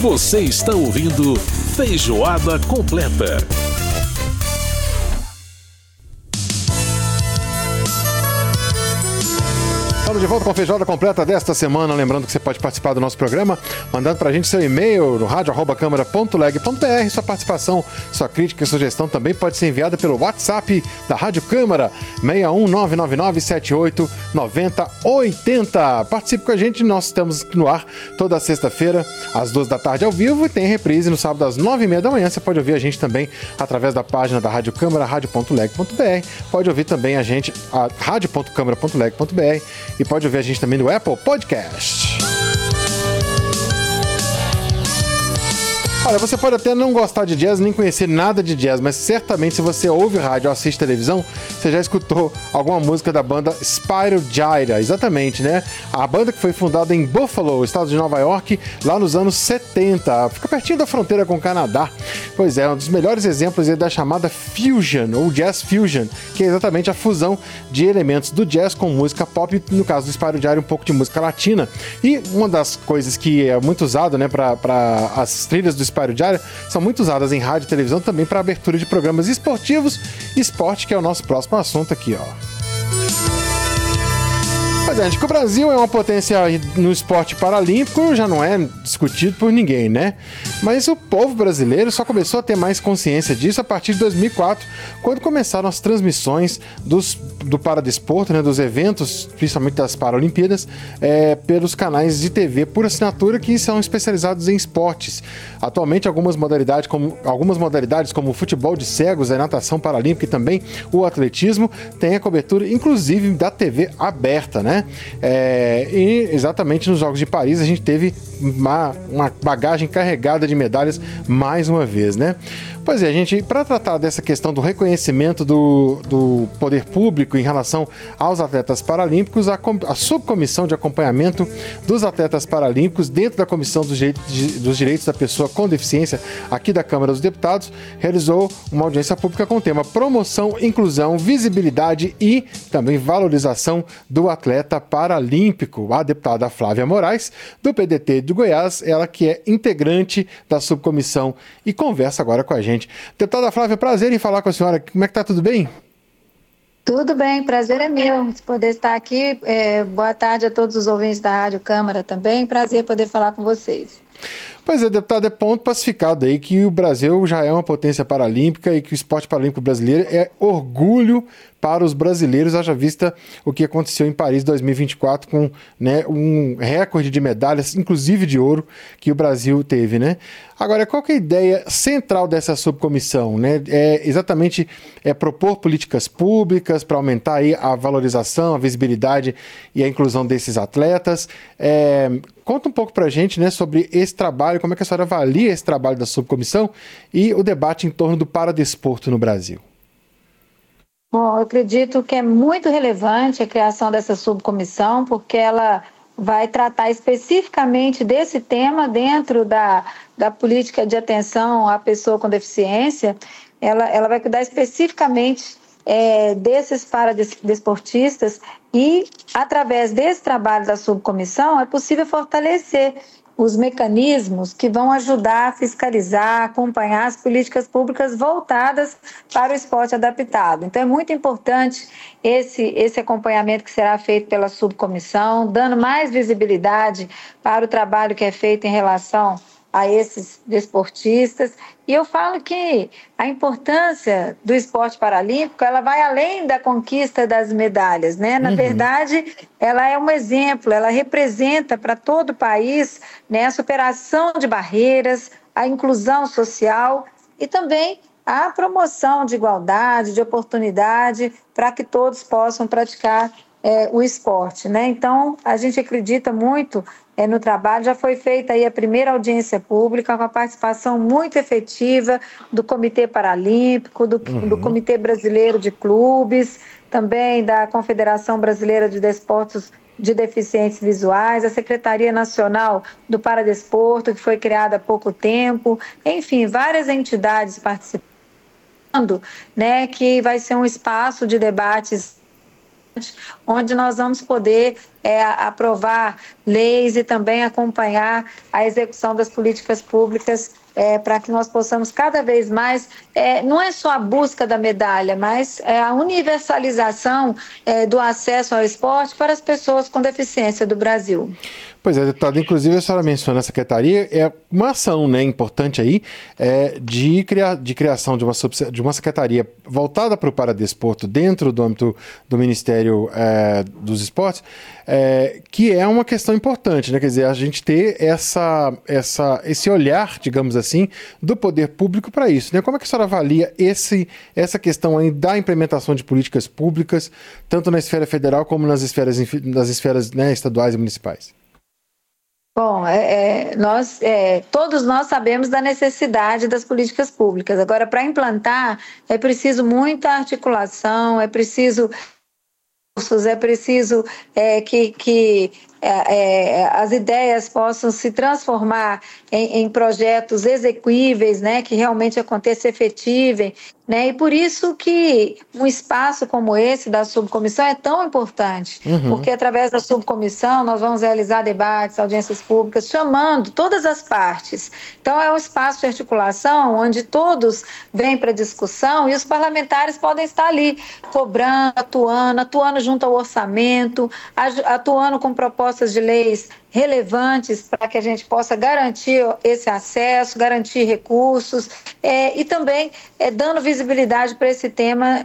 Você está ouvindo Feijoada Completa. Estamos de volta com a Feijoada Completa desta semana. Lembrando que você pode participar do nosso programa mandando pra gente seu e-mail no radio@câmara.leg.br. Sua participação, sua crítica e sugestão também pode ser enviada pelo WhatsApp da Rádio Câmara, 61999789080. Participe com a gente, nós estamos no ar toda sexta-feira às 2 da tarde ao vivo e tem reprise no sábado às 9h30 da manhã. Você pode ouvir a gente também através da página da Rádio Câmara, radio.leg.br. Pode ouvir também a gente a radio.câmara.leg.br e pode ouvir a gente também no Apple Podcast. Olha, você pode até não gostar de jazz, nem conhecer nada de jazz, mas certamente se você ouve rádio ou assiste televisão, você já escutou alguma música da banda Spyro Gyra, exatamente, né? A banda que foi fundada em Buffalo, estado de Nova York, lá nos anos 70, fica pertinho da fronteira com o Canadá. Pois é, um dos melhores exemplos é da chamada Fusion, ou Jazz Fusion, que é exatamente a fusão de elementos do jazz com música pop, no caso do Spyro Gyra, um pouco de música latina. E uma das coisas que é muito usado, né, para as trilhas do Spyro Gyra são muito usadas em rádio e televisão também para abertura de programas esportivos, esporte que é o nosso próximo assunto aqui, ó. Pois é, gente, que o Brasil é uma potência no esporte paralímpico já não é discutido por ninguém, né? Mas o povo brasileiro só começou a ter mais consciência disso a partir de 2004, quando começaram as transmissões do paradesporto, né, dos eventos, principalmente das Paralimpíadas, pelos canais de TV por assinatura que são especializados em esportes. Atualmente, algumas modalidades como o futebol de cegos, a natação paralímpica e também o atletismo têm a cobertura, inclusive, da TV aberta, né? E exatamente nos Jogos de Paris a gente teve uma bagagem carregada de medalhas mais uma vez, né? Pois é, gente, para tratar dessa questão do reconhecimento do poder público em relação aos atletas paralímpicos, a subcomissão de acompanhamento dos atletas paralímpicos dentro da Comissão dos Direitos da Pessoa com Deficiência aqui da Câmara dos Deputados realizou uma audiência pública com o tema Promoção, Inclusão, Visibilidade e também Valorização do Atleta Paralímpico. A deputada Flávia Moraes, do PDT de Goiás, ela que é integrante da subcomissão e conversa agora com a gente. Deputada Flávia, prazer em falar com a senhora. Como é que tá? Tudo bem? Tudo bem, prazer é meu de poder estar aqui. Boa tarde a todos os ouvintes da Rádio Câmara também. Prazer poder falar com vocês. Pois é, deputado, é ponto pacificado aí que o Brasil já é uma potência paralímpica e que o esporte paralímpico brasileiro é orgulho para os brasileiros, haja vista o que aconteceu em Paris 2024 com, né, um recorde de medalhas, inclusive de ouro, que o Brasil teve, né? Agora, qual que é a ideia central dessa subcomissão, né? Exatamente propor políticas públicas para aumentar aí a valorização, a visibilidade e a inclusão desses atletas. Conta um pouco para a gente, né, sobre esse trabalho, como é que a senhora avalia esse trabalho da subcomissão e o debate em torno do paradesporto no Brasil. Bom, eu acredito que é muito relevante a criação dessa subcomissão, porque ela vai tratar especificamente desse tema dentro da política de atenção à pessoa com deficiência. Ela vai cuidar especificamente desses paradesportistas e, através desse trabalho da subcomissão, é possível fortalecer os mecanismos que vão ajudar a fiscalizar, acompanhar as políticas públicas voltadas para o esporte adaptado. Então, é muito importante esse acompanhamento que será feito pela subcomissão, dando mais visibilidade para o trabalho que é feito em relação a esses desportistas. E eu falo que a importância do esporte paralímpico, ela vai além da conquista das medalhas, né? Na verdade, ela é um exemplo, ela representa para todo o país, né, a superação de barreiras, a inclusão social e também a promoção de igualdade, de oportunidade para que todos possam praticar o esporte, né? Então, a gente acredita muito no trabalho. Já foi feita aí a primeira audiência pública com a participação muito efetiva do Comitê Paralímpico, do Comitê Brasileiro de Clubes, também da Confederação Brasileira de Desportos de Deficientes Visuais, a Secretaria Nacional do Paradesporto, que foi criada há pouco tempo, enfim, várias entidades participando, né, que vai ser um espaço de debates onde nós vamos poder aprovar leis e também acompanhar a execução das políticas públicas para que nós possamos cada vez mais, não é só a busca da medalha, mas a universalização do acesso ao esporte para as pessoas com deficiência do Brasil. Pois é, deputada, inclusive a senhora menciona a secretaria, é uma ação, né, importante aí de criação de uma secretaria voltada para o Paradesporto dentro do âmbito do Ministério dos Esportes, que é uma questão importante, né, quer dizer, a gente ter esse olhar, digamos assim, do poder público para isso, né? Como é que a senhora avalia essa questão aí da implementação de políticas públicas, tanto na esfera federal como nas esferas né, estaduais e municipais? Bom, todos nós sabemos da necessidade das políticas públicas. Agora, para implantar, é preciso muita articulação, é preciso que as ideias possam se transformar em projetos execuíveis, né, que realmente aconteçam, efetivem, né, e por isso que um espaço como esse da subcomissão é tão importante, porque através da subcomissão nós vamos realizar debates, audiências públicas, chamando todas as partes. Então é um espaço de articulação onde todos vêm para discussão e os parlamentares podem estar ali cobrando, atuando junto ao orçamento, atuando com propostas de leis relevantes para que a gente possa garantir esse acesso, garantir recursos e também dando visibilidade para esse tema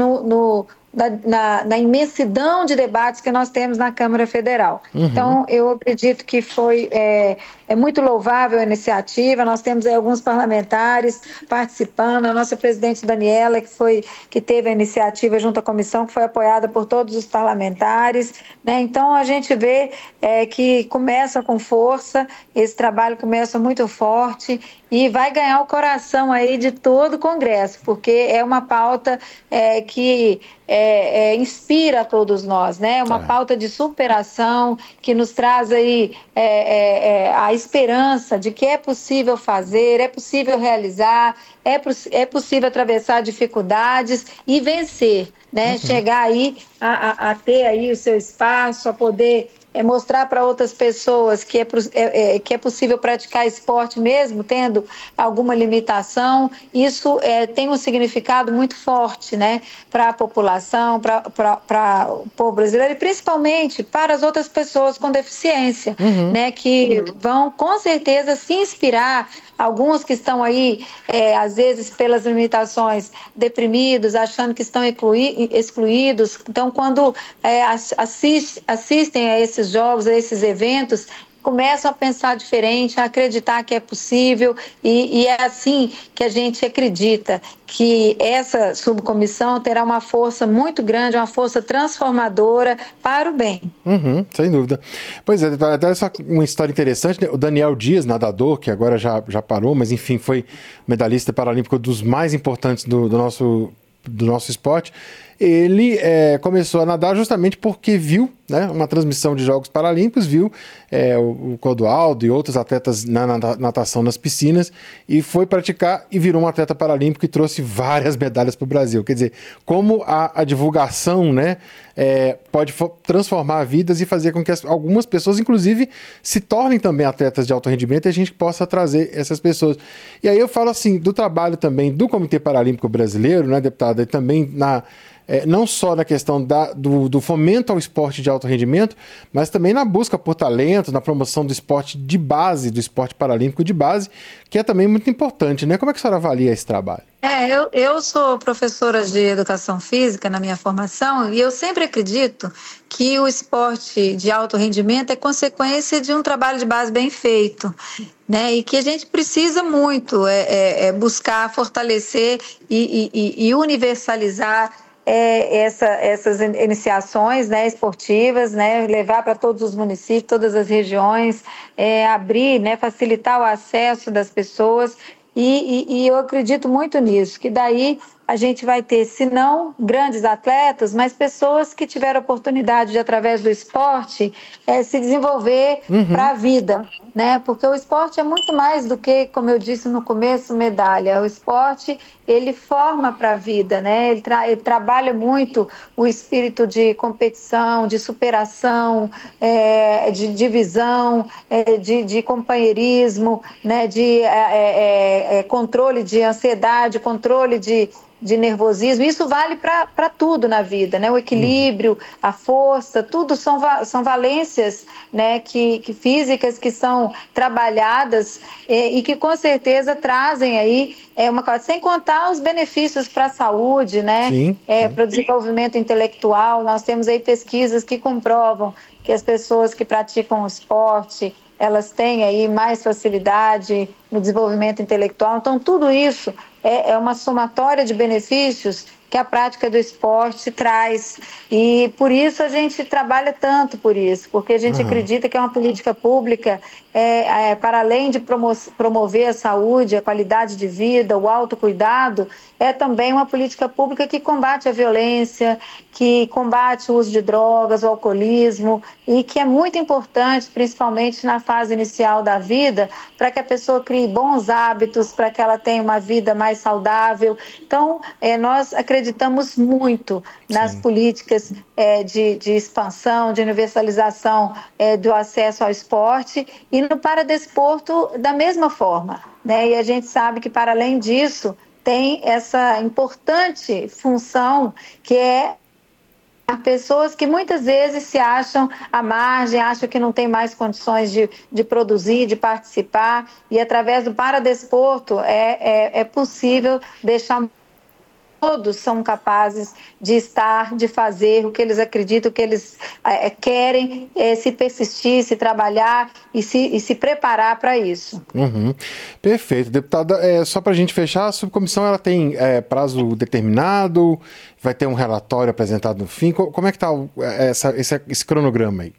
na imensidão de debates que nós temos na Câmara Federal. Então, eu acredito que foi muito louvável a iniciativa, nós temos aí alguns parlamentares participando, a nossa presidente Daniela, que teve a iniciativa junto à comissão, que foi apoiada por todos os parlamentares, né? Então, a gente vê que começa com força, esse trabalho começa muito forte e vai ganhar o coração aí de todo o Congresso, porque é uma pauta que inspira a todos nós, né? Uma pauta de superação que nos traz aí a esperança de que é possível fazer, é possível realizar, é possível atravessar dificuldades e vencer, né? Chegar aí a ter aí o seu espaço, a poder mostrar para outras pessoas que é possível praticar esporte mesmo tendo alguma limitação. Isso tem um significado muito forte, né, para a população, para o povo brasileiro e principalmente para as outras pessoas com deficiência, né, que vão com certeza se inspirar. Alguns que estão aí, às vezes, pelas limitações, deprimidos, achando que estão excluídos. Então, quando assistem a esses jogos, a esses eventos, começam a pensar diferente, a acreditar que é possível e é assim que a gente acredita que essa subcomissão terá uma força muito grande, uma força transformadora para o bem. Sem dúvida. Pois é, até só uma história interessante, né? O Daniel Dias, nadador, que agora já parou, mas enfim, foi medalhista paralímpico dos mais importantes do nosso esporte. Ele começou a nadar justamente porque viu, né, uma transmissão de Jogos Paralímpicos, viu o Clodoaldo e outros atletas na natação nas piscinas e foi praticar e virou um atleta paralímpico e trouxe várias medalhas para o Brasil. Quer dizer, como a divulgação, né, pode transformar vidas e fazer com que algumas pessoas, inclusive, se tornem também atletas de alto rendimento e a gente possa trazer essas pessoas. E aí eu falo assim, do trabalho também do Comitê Paralímpico Brasileiro, né, deputada, e também não só na questão do fomento ao esporte de alto rendimento, mas também na busca por talento, na promoção do esporte de base, do esporte paralímpico de base, que é também muito importante, né? Como é que a senhora avalia esse trabalho? Eu sou professora de educação física na minha formação e eu sempre acredito que o esporte de alto rendimento é consequência de um trabalho de base bem feito, né? E que a gente precisa muito buscar fortalecer e universalizar essas iniciações, né, esportivas, né, levar para todos os municípios, todas as regiões, abrir, né, facilitar o acesso das pessoas e eu acredito muito nisso, que daí a gente vai ter, se não grandes atletas, mas pessoas que tiveram oportunidade de, através do esporte, se desenvolver para a vida, né? Porque o esporte é muito mais do que, como eu disse no começo, medalha. O esporte, ele forma para a vida, né? Ele trabalha muito o espírito de competição, de superação, de divisão, de companheirismo, né? De controle de ansiedade, controle de nervosismo. Isso vale para tudo na vida, né? O equilíbrio, a força, tudo são valências, né? que físicas que são trabalhadas e que com certeza trazem aí uma coisa, sem contar os benefícios para a saúde, né? Para o desenvolvimento intelectual. Nós temos aí pesquisas que comprovam que as pessoas que praticam o esporte, elas têm aí mais facilidade no desenvolvimento intelectual. Então, tudo isso é uma somatória de benefícios que a prática do esporte traz. E por isso a gente trabalha tanto por isso, porque a gente acredita que é uma política pública para além de promover a saúde, a qualidade de vida, o autocuidado, é também uma política pública que combate a violência, que combate o uso de drogas, o alcoolismo, e que é muito importante, principalmente na fase inicial da vida, para que a pessoa crie bons hábitos, para que ela tenha uma vida mais saudável. Então, nós acreditamos muito nas políticas de expansão, de universalização do acesso ao esporte e no paradesporto da mesma forma, né? E a gente sabe que, para além disso, tem essa importante função que é pessoas que muitas vezes se acham à margem, acham que não tem mais condições de produzir, de participar, e através do paradesporto é possível deixar. Todos são capazes de estar, de fazer o que eles acreditam, o que eles querem, se persistir, se trabalhar e se preparar para isso. Perfeito. Deputada, só para a gente fechar, a subcomissão ela tem prazo determinado, vai ter um relatório apresentado no fim. Como é que está esse cronograma aí?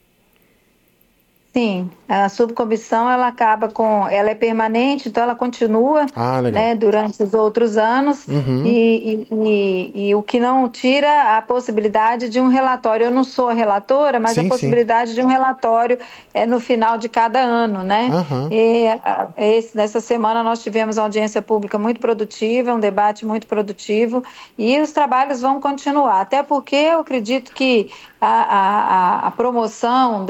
Sim, a subcomissão ela é permanente, então ela continua, né, durante os outros anos e o que não tira a possibilidade de um relatório. Eu não sou a relatora, mas a possibilidade de um relatório no final de cada ano, né? Nessa semana nós tivemos uma audiência pública muito produtiva, um debate muito produtivo, e os trabalhos vão continuar, até porque eu acredito que a promoção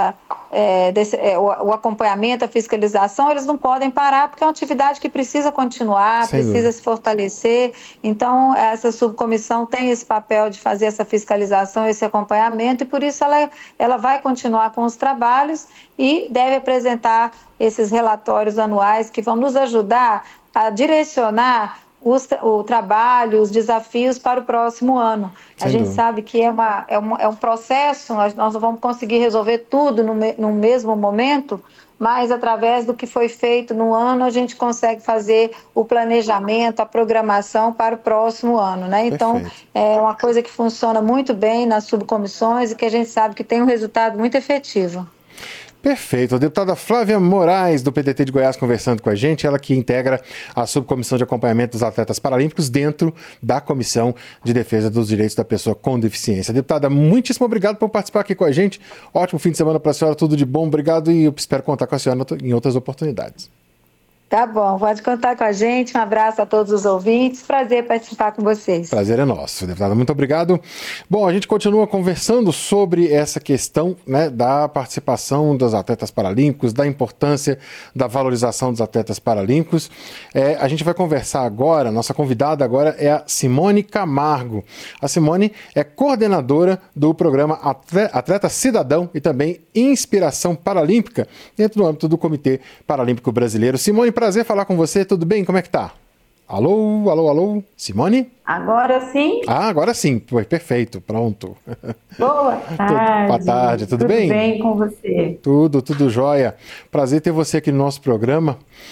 o acompanhamento, a fiscalização, eles não podem parar, porque é uma atividade que precisa continuar, precisa se fortalecer. Então, essa subcomissão tem esse papel de fazer essa fiscalização, esse acompanhamento, e por isso ela vai continuar com os trabalhos e deve apresentar esses relatórios anuais que vão nos ajudar a direcionar o trabalho, os desafios para o próximo ano. A gente sabe que é um processo, nós não vamos conseguir resolver tudo no mesmo momento, mas através do que foi feito no ano, a gente consegue fazer o planejamento, a programação para o próximo ano, né? Então, é uma coisa que funciona muito bem nas subcomissões e que a gente sabe que tem um resultado muito efetivo. Perfeito. A deputada Flávia Moraes, do PDT de Goiás, conversando com a gente, ela que integra a subcomissão de acompanhamento dos atletas paralímpicos dentro da Comissão de Defesa dos Direitos da Pessoa com Deficiência. Deputada, muitíssimo obrigado por participar aqui com a gente. Ótimo fim de semana para a senhora, tudo de bom. Obrigado e eu espero contar com a senhora em outras oportunidades. Tá bom, pode contar com a gente. Um abraço a todos os ouvintes. Prazer participar com vocês. Prazer é nosso, deputada. Muito obrigado. Bom, a gente continua conversando sobre essa questão, né, da participação dos atletas paralímpicos, da importância da valorização dos atletas paralímpicos. A gente vai conversar agora, nossa convidada agora é a Simone Camargo. A Simone é coordenadora do programa Atleta Cidadão e também Inspiração Paralímpica, dentro do âmbito do Comitê Paralímpico Brasileiro. Simone, prazer falar com você, tudo bem? Como é que tá? Alô, alô, alô? Simone? Agora sim? Agora sim, foi perfeito, pronto. Boa tarde. Boa tarde, tudo bem? Tudo bem com você? Tudo jóia. Prazer ter você aqui no nosso programa.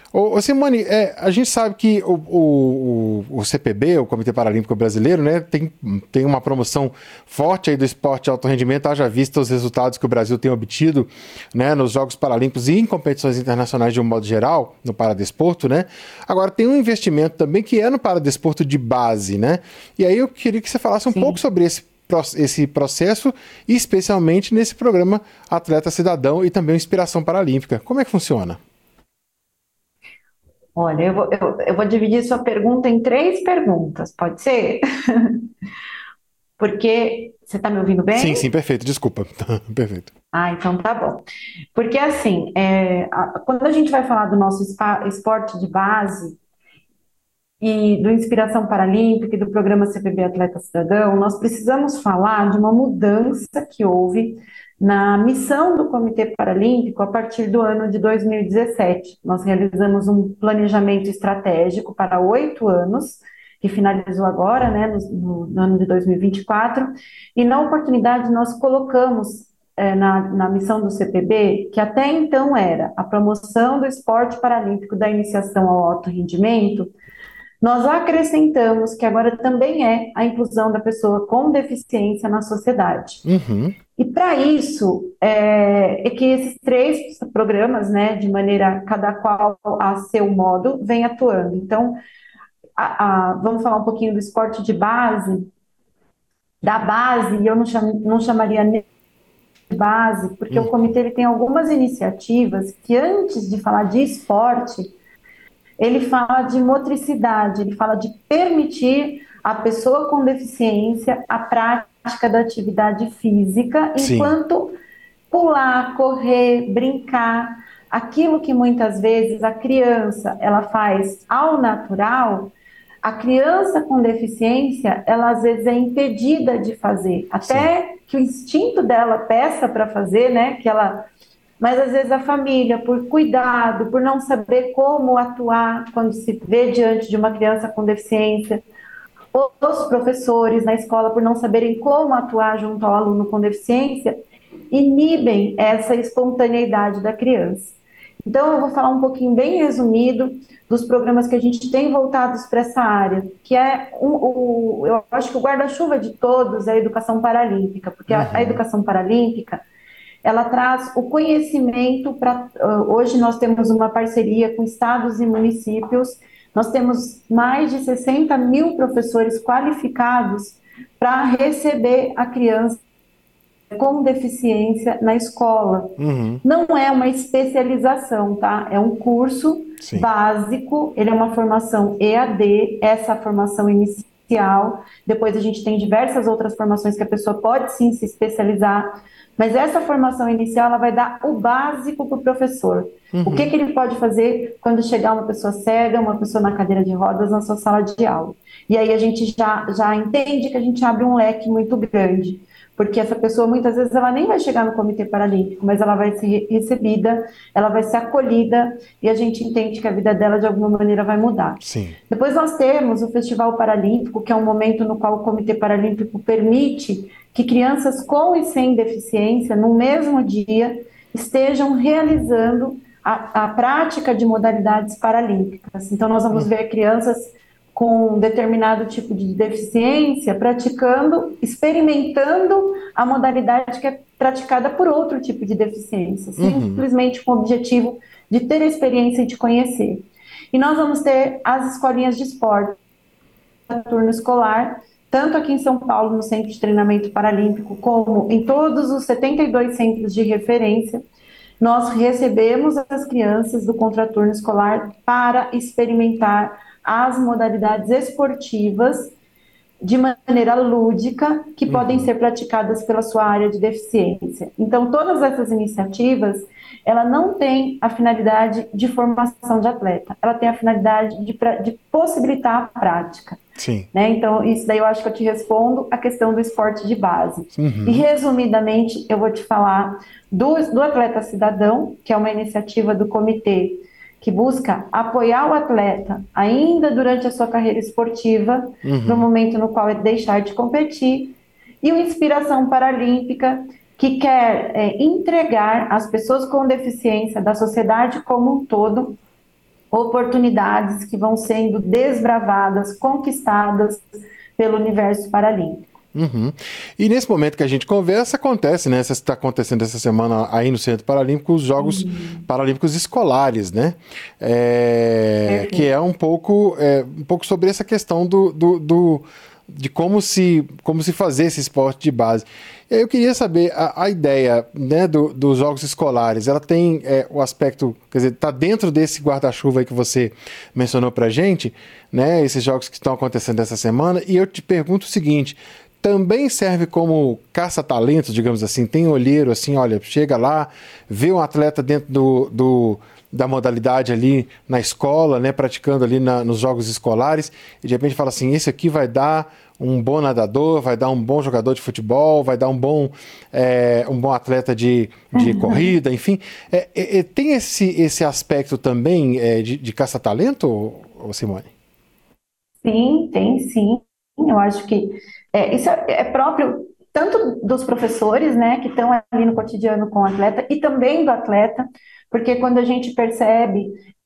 Ô Simone, a gente sabe que o CPB, o Comitê Paralímpico Brasileiro, né, tem uma promoção forte aí do esporte de alto rendimento, haja vista os resultados que o Brasil tem obtido, né, nos Jogos Paralímpicos e em competições internacionais de um modo geral, no paradesporto, né? Agora, tem um investimento também que é no paradesporto de base, né? E aí eu queria que você falasse um pouco sobre esse processo, e especialmente nesse programa Atleta Cidadão e também o Inspiração Paralímpica. Como é que funciona? Olha, eu vou dividir sua pergunta em 3 perguntas, pode ser? Porque você está me ouvindo bem? Sim, perfeito, desculpa. Perfeito. Ah, então tá bom. Porque assim, quando a gente vai falar do nosso esporte de base e do Inspiração Paralímpica e do programa CPB Atleta Cidadão, nós precisamos falar de uma mudança que houve na missão do Comitê Paralímpico a partir do ano de 2017. Nós realizamos um planejamento estratégico para 8 anos, que finalizou agora, né, no ano de 2024, e na oportunidade nós colocamos na missão do CPB, que até então era a promoção do esporte paralímpico da iniciação ao alto rendimento, nós acrescentamos que agora também é a inclusão da pessoa com deficiência na sociedade. Uhum. E para isso, é que esses 3 programas, né, de maneira cada qual a seu modo, vem atuando. Então, vamos falar um pouquinho do esporte de base. Da base, eu não chamaria nem de base, porque o comitê ele tem algumas iniciativas que, antes de falar de esporte, ele fala de motricidade, ele fala de permitir à pessoa com deficiência a prática da atividade física, enquanto pular, correr, brincar, aquilo que muitas vezes a criança ela faz ao natural, a criança com deficiência, ela às vezes é impedida de fazer, até que o instinto dela peça para fazer, né, que ela... Mas, às vezes, a família, por cuidado, por não saber como atuar quando se vê diante de uma criança com deficiência, os professores na escola, por não saberem como atuar junto ao aluno com deficiência, inibem essa espontaneidade da criança. Então, eu vou falar um pouquinho bem resumido dos programas que a gente tem voltados para essa área, que é, eu acho que o guarda-chuva de todos é a educação paralímpica, porque a educação paralímpica, ela traz o conhecimento para... Hoje nós temos uma parceria com estados e municípios, nós temos mais de 60 mil professores qualificados para receber a criança com deficiência na escola. Não é uma especialização, tá? É um curso básico, ele é uma formação EAD, essa formação inicial, depois a gente tem diversas outras formações que a pessoa pode sim se especializar, mas essa formação inicial, ela vai dar o básico para o professor. O que ele pode fazer quando chegar uma pessoa cega, uma pessoa na cadeira de rodas na sua sala de aula. E aí a gente já entende que a gente abre um leque muito grande, porque essa pessoa, muitas vezes, ela nem vai chegar no Comitê Paralímpico, mas ela vai ser recebida, ela vai ser acolhida, e a gente entende que a vida dela, de alguma maneira, vai mudar. Depois nós temos o Festival Paralímpico, que é um momento no qual o Comitê Paralímpico permite que crianças com e sem deficiência, no mesmo dia, estejam realizando a prática de modalidades paralímpicas. Então, nós vamos ver crianças com determinado tipo de deficiência praticando, experimentando a modalidade que é praticada por outro tipo de deficiência, simplesmente com o objetivo de ter a experiência e de conhecer. E nós vamos ter as escolinhas de esporte, turno escolar, tanto aqui em São Paulo, no Centro de Treinamento Paralímpico, como em todos os 72 centros de referência, nós recebemos as crianças do contraturno escolar para experimentar as modalidades esportivas de maneira lúdica que podem ser praticadas pela sua área de deficiência. Então, todas essas iniciativas, ela não tem a finalidade de formação de atleta, ela tem a finalidade de possibilitar a prática. Né? Então, isso daí eu acho que eu te respondo a questão do esporte de base. E, resumidamente, eu vou te falar do Atleta Cidadão, que é uma iniciativa do comitê que busca apoiar o atleta ainda durante a sua carreira esportiva, no momento no qual ele deixar de competir, e o Inspiração Paralímpica, que quer entregar às pessoas com deficiência da sociedade como um todo oportunidades que vão sendo desbravadas, conquistadas pelo universo paralímpico. Uhum. E nesse momento que a gente conversa, acontece, né? Está acontecendo essa semana aí no Centro Paralímpico os Jogos Paralímpicos Escolares, né? Que é um pouco sobre essa questão de como se fazer esse esporte de base. Eu queria saber a ideia, né, dos Jogos Escolares. Ela tem o aspecto, quer dizer, está dentro desse guarda-chuva aí que você mencionou pra gente, né? Esses jogos que estão acontecendo essa semana. E eu te pergunto o seguinte: também serve como caça-talentos, digamos assim? Tem olheiro assim, olha, chega lá, vê um atleta dentro da modalidade ali na escola, né, praticando ali nos jogos escolares, e de repente fala assim, esse aqui vai dar um bom nadador, vai dar um bom jogador de futebol, vai dar um bom atleta de corrida, enfim. Tem esse aspecto também de caça-talento, Simone? Sim, tem sim. Eu acho que isso é próprio tanto dos professores, né, que estão ali no cotidiano com o atleta, e também do atleta, porque quando a gente percebe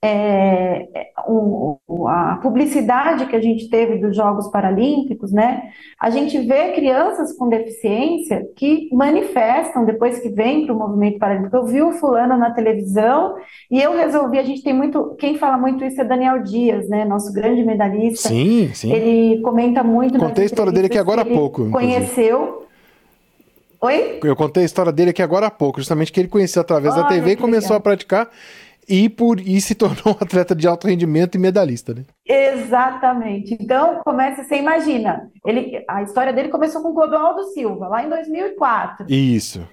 a publicidade que a gente teve dos Jogos Paralímpicos, né, a gente vê crianças com deficiência que manifestam depois que vêm para o movimento paralímpico. Eu vi o fulano na televisão e eu resolvi, a gente tem muito, quem fala muito isso é Daniel Dias, né, nosso grande medalhista. Sim, sim. Ele comenta muito. Contei a história dele aqui agora há pouco. Conheceu. Oi? Eu contei a história dele aqui agora há pouco, justamente que ele conheceu através da TV e começou a praticar e se tornou um atleta de alto rendimento e medalhista, né? Exatamente. Então, você imagina, a história dele começou com o Clodoaldo Silva, lá em 2004. Isso.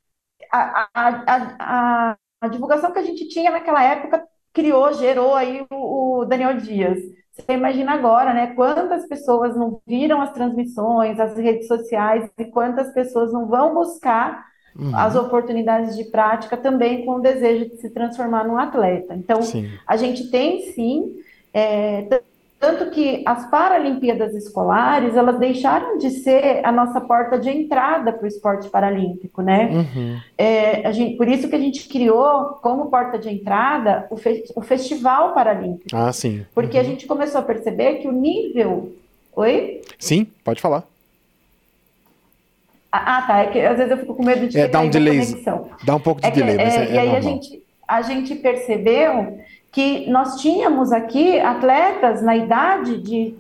A divulgação que a gente tinha naquela época gerou aí o Daniel Dias. Você imagina agora, né? Quantas pessoas não viram as transmissões, as redes sociais, e quantas pessoas não vão buscar as oportunidades de prática também com o desejo de se transformar num atleta. Então, sim, a gente tem sim, tanto que as Paralimpíadas Escolares, elas deixaram de ser a nossa porta de entrada para o esporte paralímpico, né? Por isso que a gente criou como porta de entrada o Festival Paralímpico. Ah, sim. Porque a gente começou a perceber que o nível... Oi? Sim, pode falar. Tá, é que às vezes eu fico com medo de dar um delay, conexão. Dá um pouco de delay, mas e aí normal. a gente percebeu que nós tínhamos aqui atletas na idade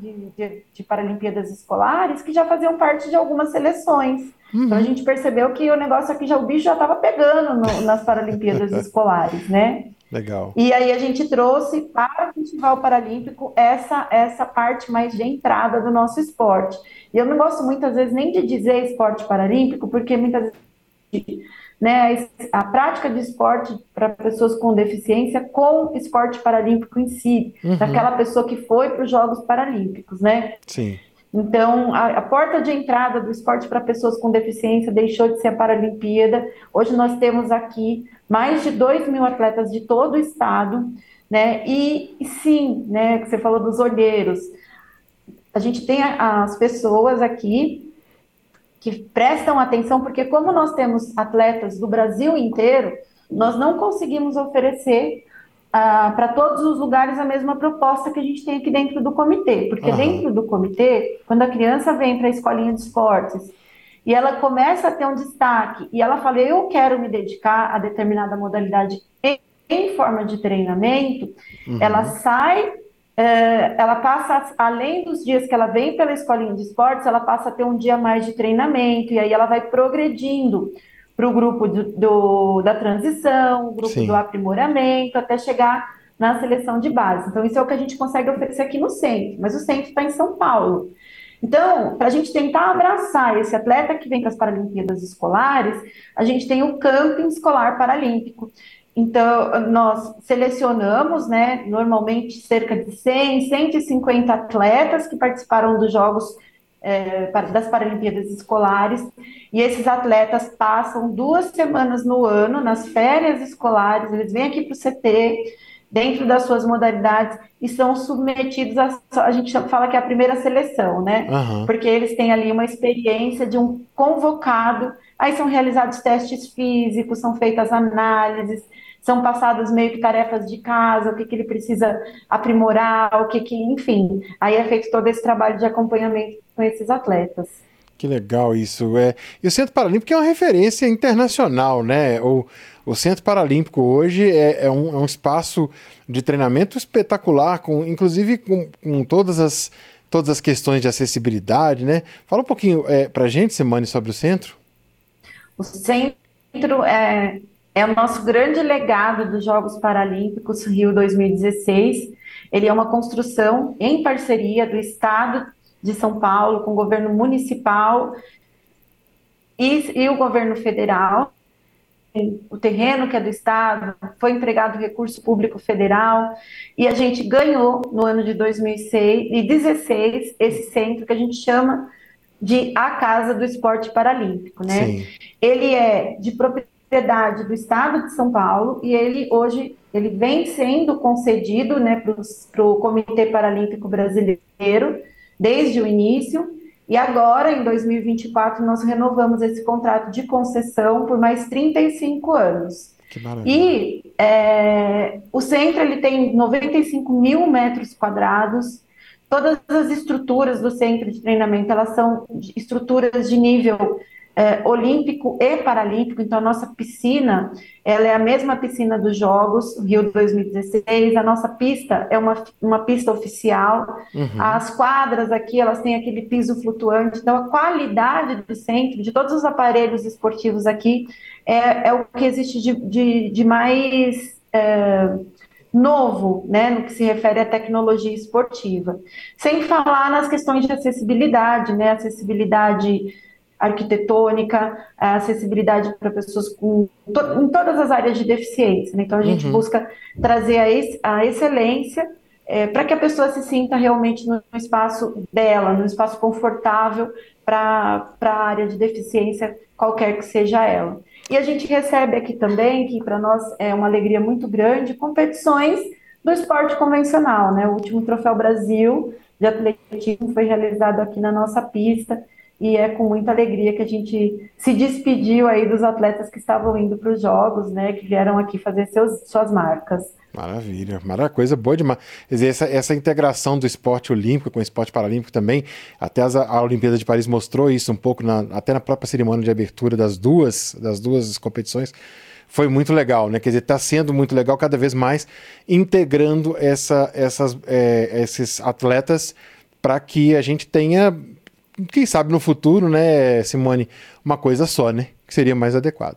de Paralimpíadas Escolares que já faziam parte de algumas seleções. Então a gente percebeu que o negócio aqui, o bicho já estava pegando nas Paralimpíadas Escolares, né? Legal. E aí a gente trouxe para o Festival Paralímpico essa parte mais de entrada do nosso esporte. E eu não gosto muitas vezes nem de dizer esporte paralímpico, porque muitas vezes, né, a prática de esporte para pessoas com deficiência com esporte paralímpico em si, daquela pessoa que foi para os Jogos Paralímpicos, né? Sim. Então, a porta de entrada do esporte para pessoas com deficiência deixou de ser a Paralimpíada. Hoje nós temos aqui mais de 2.000 atletas de todo o estado, né? E sim, né, que você falou dos olheiros, a gente tem as pessoas aqui que prestam atenção, porque como nós temos atletas do Brasil inteiro, nós não conseguimos oferecer para todos os lugares a mesma proposta que a gente tem aqui dentro do comitê, porque dentro do comitê, quando a criança vem para a escolinha de esportes e ela começa a ter um destaque e ela fala, eu quero me dedicar a determinada modalidade em forma de treinamento, ela sai, ela passa, além dos dias que ela vem pela escolinha de esportes, ela passa a ter um dia a mais de treinamento, e aí ela vai progredindo para o grupo da transição, o grupo do aprimoramento, até chegar na seleção de base. Então, isso é o que a gente consegue oferecer aqui no centro, mas o centro está em São Paulo. Então, para a gente tentar abraçar esse atleta que vem para as Paralimpíadas Escolares, a gente tem o Camping Escolar Paralímpico. Então, nós selecionamos, né, normalmente cerca de 100, 150 atletas que participaram dos Jogos das Paralimpíadas Escolares, e esses atletas passam 2 semanas no ano, nas férias escolares, eles vêm aqui para o CT, dentro das suas modalidades, e são submetidos a gente fala que é a primeira seleção, né? Porque eles têm ali uma experiência de um convocado, aí são realizados testes físicos, são feitas análises, são passadas meio que tarefas de casa, o que que ele precisa aprimorar, o que que, enfim, aí é feito todo esse trabalho de acompanhamento com esses atletas. Que legal isso. E o Centro Paralímpico é uma referência internacional, né? O Centro Paralímpico hoje é um espaço de treinamento espetacular, inclusive com todas as questões de acessibilidade, né? Fala um pouquinho para a gente, Simone, sobre o centro. O centro é o nosso grande legado dos Jogos Paralímpicos Rio 2016. Ele é uma construção em parceria do Estado de São Paulo com o governo municipal e o governo federal. O terreno que é do Estado, foi empregado recurso público federal, e a gente ganhou no ano de 2016 esse centro que a gente chama de a Casa do Esporte Paralímpico, né? Sim. Ele é de propriedade do Estado de São Paulo e ele hoje vem sendo concedido, né, para o Comitê Paralímpico Brasileiro desde o início. E agora, em 2024, nós renovamos esse contrato de concessão por mais 35 anos. Que maravilha. E o centro ele tem 95 mil metros quadrados. Todas as estruturas do centro de treinamento, elas são estruturas de nível olímpico e paralímpico. Então, a nossa piscina, ela é a mesma piscina dos Jogos, Rio 2016. A nossa pista é uma pista oficial. Uhum. As quadras aqui, elas têm aquele piso flutuante. Então, a qualidade do centro, de todos os aparelhos esportivos aqui, é o que existe de mais novo, né, no que se refere à tecnologia esportiva. Sem falar nas questões de acessibilidade, né, acessibilidade arquitetônica, a acessibilidade para pessoas em todas as áreas de deficiência, né? Então a gente busca trazer a excelência para que a pessoa se sinta realmente no espaço dela, no espaço confortável para a área de deficiência, qualquer que seja ela. E a gente recebe aqui também, que para nós é uma alegria muito grande, competições do esporte convencional, né? O último Troféu Brasil de atletismo foi realizado aqui na nossa pista, e é com muita alegria que a gente se despediu aí dos atletas que estavam indo para os Jogos, né, que vieram aqui fazer suas marcas. Maravilha, coisa boa demais. Quer dizer, essa integração do esporte olímpico com o esporte paralímpico também, até a Olimpíada de Paris mostrou isso um pouco, até na própria cerimônia de abertura das duas competições, foi muito legal, né? Quer dizer, está sendo muito legal cada vez mais integrando esses atletas para que a gente tenha, quem sabe no futuro, né, Simone, uma coisa só, né? Que seria mais adequado.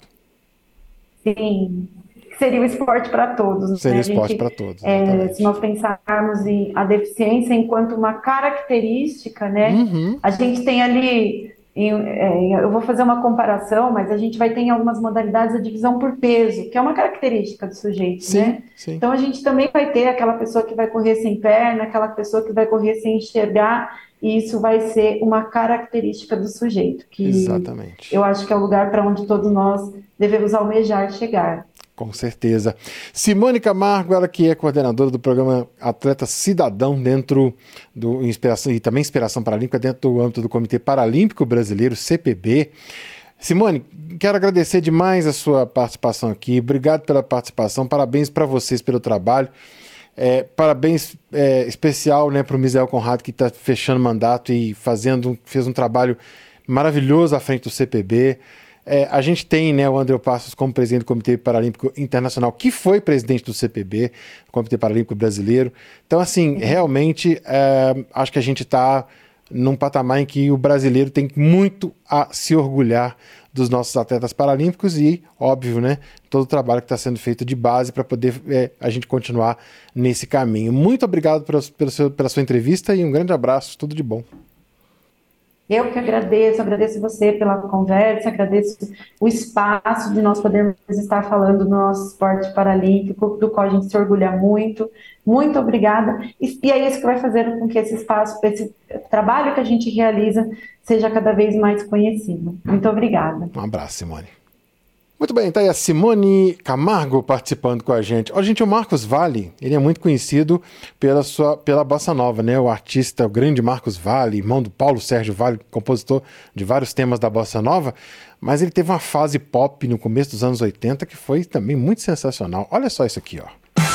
Sim, seria o esporte para todos. Seria né? o esporte para todos. Se nós pensarmos em a deficiência enquanto uma característica, né? A gente tem ali, eu vou fazer uma comparação, mas a gente vai ter em algumas modalidades a divisão por peso, que é uma característica do sujeito, sim, né? Sim. Então a gente também vai ter aquela pessoa que vai correr sem perna, aquela pessoa que vai correr sem enxergar, e isso vai ser uma característica do sujeito, que Exatamente. Eu acho que é o lugar para onde todos nós devemos almejar chegar. Com certeza. Simone Camargo, ela que é coordenadora do programa Atleta Cidadão dentro do Inspiração e também Inspiração Paralímpica dentro do âmbito do Comitê Paralímpico Brasileiro, CPB. Simone, quero agradecer demais a sua participação aqui. Obrigado pela participação. Parabéns para vocês pelo trabalho. Parabéns especial, né, para o Misael Conrado, que está fechando mandato e fez um trabalho maravilhoso à frente do CPB. A gente tem, né, o André Passos como presidente do Comitê Paralímpico Internacional, que foi presidente do CPB, Comitê Paralímpico Brasileiro. Então, assim, realmente, acho que a gente está num patamar em que o brasileiro tem muito a se orgulhar dos nossos atletas paralímpicos e, óbvio, né, todo o trabalho que está sendo feito de base para poder a gente continuar nesse caminho. Muito obrigado pela sua entrevista e um grande abraço, tudo de bom. Eu que agradeço você pela conversa, agradeço o espaço de nós podermos estar falando do nosso esporte paralímpico, do qual a gente se orgulha muito. Muito obrigada. E é isso que vai fazer com que esse espaço, esse trabalho que a gente realiza, seja cada vez mais conhecido. Muito obrigada. Um abraço, Simone. Muito bem, tá aí a Simone Camargo participando com a gente. Ó, gente, o Marcos Valle, ele é muito conhecido pela bossa nova, né? O artista, o grande Marcos Valle, irmão do Paulo Sérgio Valle, compositor de vários temas da bossa nova, mas ele teve uma fase pop no começo dos anos 80 que foi também muito sensacional. Olha só isso aqui, ó.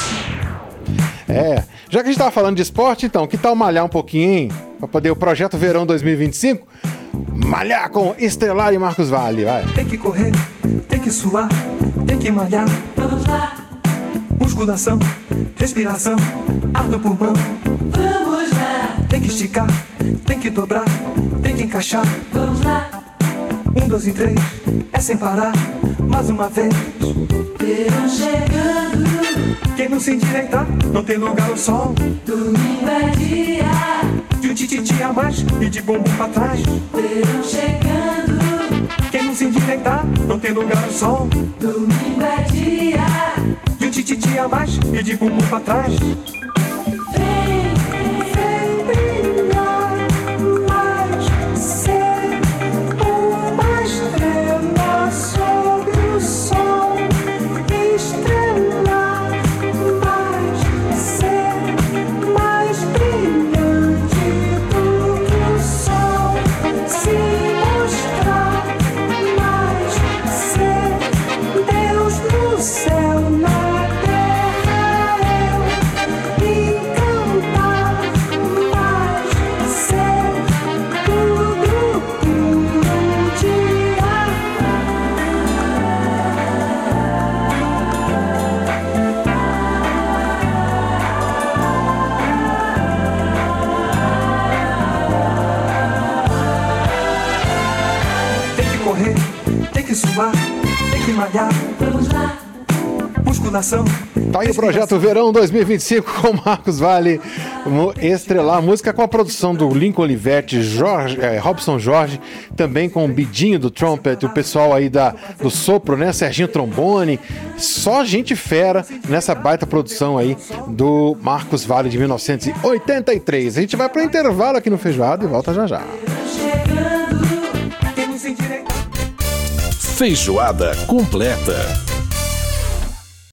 Já que a gente tava falando de esporte, então, que tal malhar um pouquinho, hein? Pra poder o Projeto Verão 2025 malhar com Estrelar e Marcos Valle, vai. Tem que correr, tem que suar, tem que malhar. Vamos lá. Musculação, respiração, ar no pulmão. Vamos lá. Tem que esticar, tem que dobrar, tem que encaixar. Vamos lá. 1, 2 e 3, é sem parar, mais uma vez. Verão chegando. Quem não se endireitar, não tem lugar ao sol. Domingo é dia de um tititi a mais e de bumbum pra trás. Verão chegando. Quem não se endireitar, não tem lugar ao sol. Domingo é dia de um tititi a mais e de bumbum pra trás. Tem que malhar. Vamos lá. Musculação. Tá aí o Projeto Verão 2025 com Marcos Valle, Estrelar, música com a produção do Lincoln Olivetti, Robson Jorge, também com o Bidinho do Trumpet, o pessoal aí do sopro, né? Serginho Trombone, só gente fera nessa baita produção aí do Marcos Valle de 1983. A gente vai para o intervalo aqui no Feijoada e volta já já. Feijoada completa.